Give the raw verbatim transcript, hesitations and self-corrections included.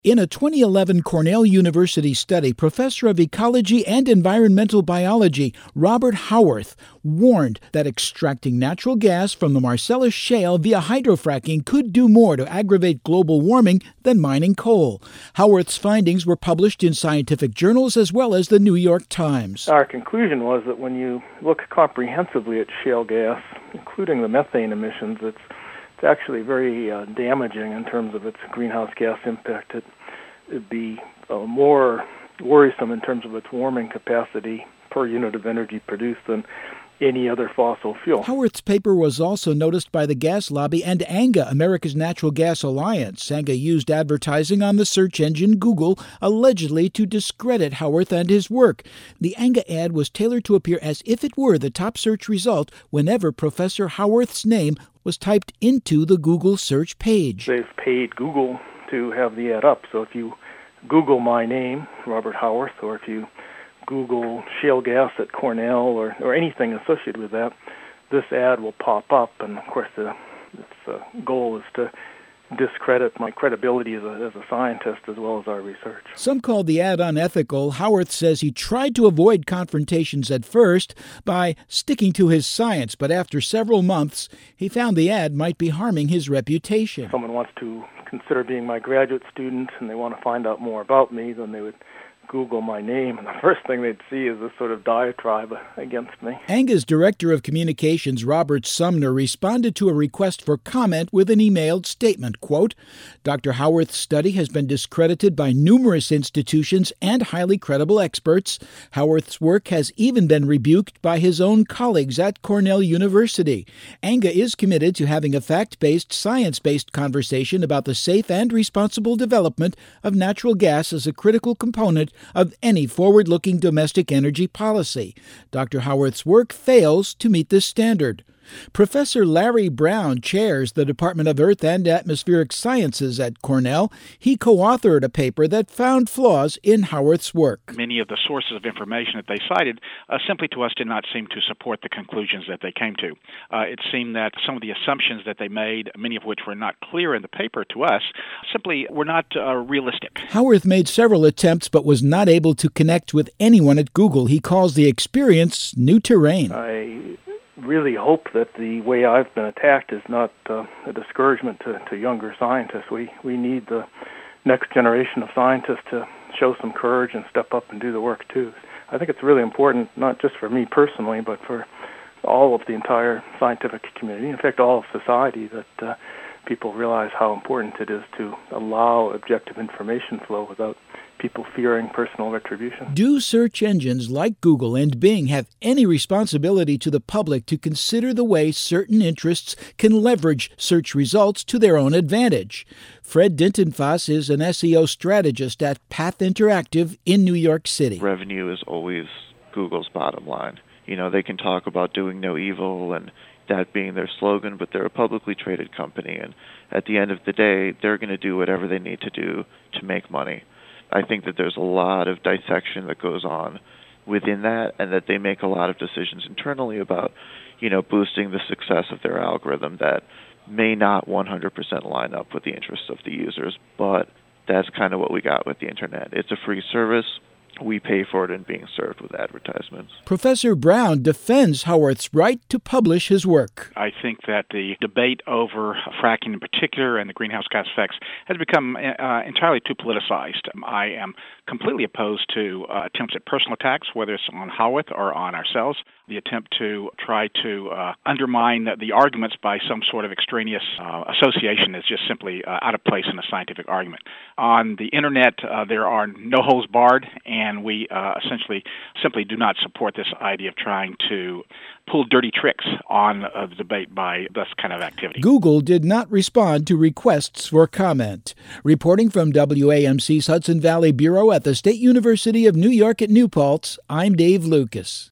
In a twenty eleven Cornell University study, professor of ecology and environmental biology Robert Howarth warned that extracting natural gas from the Marcellus Shale via hydrofracking could do more to aggravate global warming than mining coal. Howarth's findings were published in scientific journals as well as the New York Times. Our conclusion was that when you look comprehensively at shale gas, including the methane emissions, it's It's actually very uh, damaging in terms of its greenhouse gas impact. It, it'd be uh, more worrisome in terms of its warming capacity per unit of energy produced than any other fossil fuel. Howarth's paper was also noticed by the gas lobby and ANGA, America's Natural Gas Alliance. ANGA used advertising on the search engine Google, allegedly to discredit Howarth and his work. The ANGA ad was tailored to appear as if it were the top search result whenever Professor Howarth's name was typed into the Google search page. They've paid Google to have the ad up, so if you Google my name, Robert Howarth, or if you Google shale gas at Cornell or, or anything associated with that, this ad will pop up, and of course the, its uh, goal is to discredit my credibility as a, as a scientist as well as our research. Some called the ad unethical. Howarth says he tried to avoid confrontations at first by sticking to his science, but after several months, he found the ad might be harming his reputation. If someone wants to consider being my graduate student and they want to find out more about me, then they would Google my name, and the first thing they'd see is this sort of diatribe against me. ANGA's Director of Communications, Robert Sumner, responded to a request for comment with an emailed statement, quote, Doctor Howarth's study has been discredited by numerous institutions and highly credible experts. Howarth's work has even been rebuked by his own colleagues at Cornell University. ANGA is committed to having a fact-based, science-based conversation about the safe and responsible development of natural gas as a critical component of any forward-looking domestic energy policy. Doctor Howarth's work fails to meet this standard. Professor Larry Brown chairs the Department of Earth and Atmospheric Sciences at Cornell. He co-authored a paper that found flaws in Howarth's work. Many of the sources of information that they cited uh, simply to us did not seem to support the conclusions that they came to. Uh, it seemed that some of the assumptions that they made, many of which were not clear in the paper to us, simply were not uh, realistic. Howarth made several attempts but was not able to connect with anyone at Google. He calls the experience new terrain. I really hope that the way I've been attacked is not uh, a discouragement to, to younger scientists. We we need the next generation of scientists to show some courage and step up and do the work too. I think it's really important, not just for me personally, but for all of the entire scientific community, in fact all of society, that uh, people realize how important it is to allow objective information flow without people fearing personal retribution. Do search engines like Google and Bing have any responsibility to the public to consider the way certain interests can leverage search results to their own advantage? Fred Dintenfass is an S E O strategist at Path Interactive in New York City. Revenue is always Google's bottom line. You know, they can talk about doing no evil and that being their slogan, but they're a publicly traded company, and at the end of the day, they're going to do whatever they need to do to make money. I think that there's a lot of dissection that goes on within that, and that they make a lot of decisions internally about, you know, boosting the success of their algorithm that may not one hundred percent line up with the interests of the users, but that's kind of what we got with the internet. It's a free service. We pay for it and being served with advertisements. Professor Brown defends Howarth's right to publish his work. I think that the debate over fracking in particular and the greenhouse gas effects has become uh, entirely too politicized. I am completely opposed to uh, attempts at personal attacks, whether it's on Howarth or on ourselves. The attempt to try to uh, undermine the, the arguments by some sort of extraneous uh, association is just simply uh, out of place in a scientific argument. On the internet, uh, there are no holds barred, and we uh, essentially simply do not support this idea of trying to pull dirty tricks on uh, the debate by this kind of activity. Google did not respond to requests for comment. Reporting from W A M C's Hudson Valley Bureau at the State University of New York at New Paltz, I'm Dave Lucas.